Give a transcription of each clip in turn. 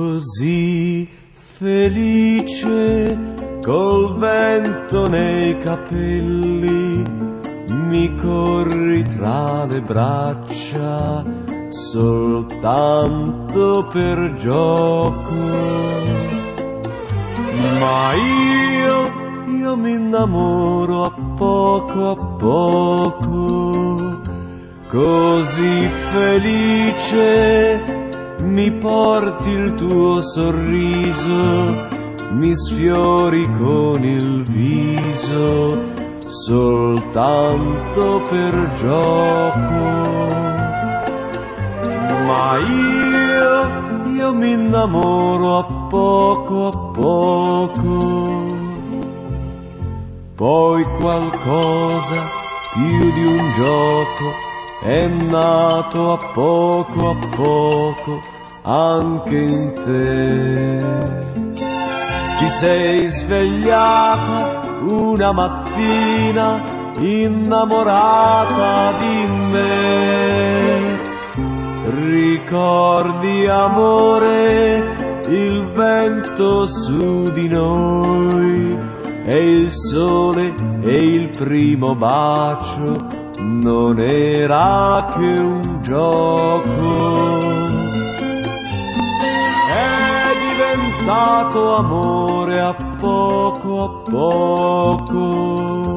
Così felice col vento nei capelli, mi corri tra le braccia soltanto per gioco. Ma io mi innamoro a poco, così felice mi porti il tuo sorriso, mi sfiori con il viso, soltanto per gioco. Ma io mi innamoro a poco, poi qualcosa più di un gioco è nato a poco anche in te. Ti sei svegliata una mattina innamorata di me. Ricordi, amore, il vento su di noi e il sole e il primo bacio non era che un gioco. È diventato amore a poco.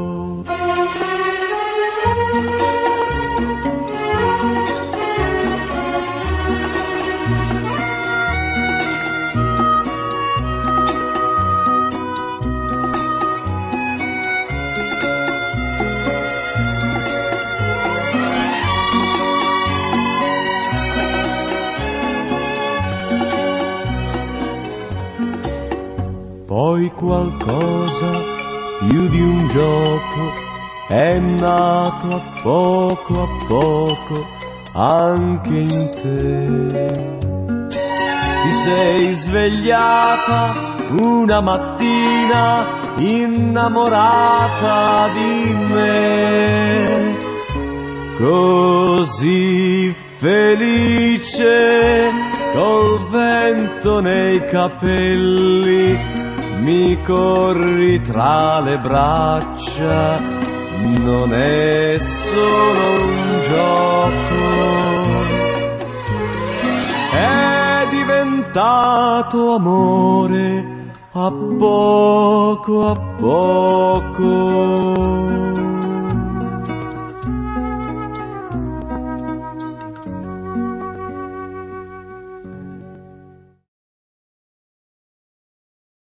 Poi qualcosa più di un gioco è nato a poco anche in te. Ti sei svegliata una mattina innamorata di me. Così felice col vento nei capelli, mi corri tra le braccia, non è solo un gioco, è diventato amore a poco.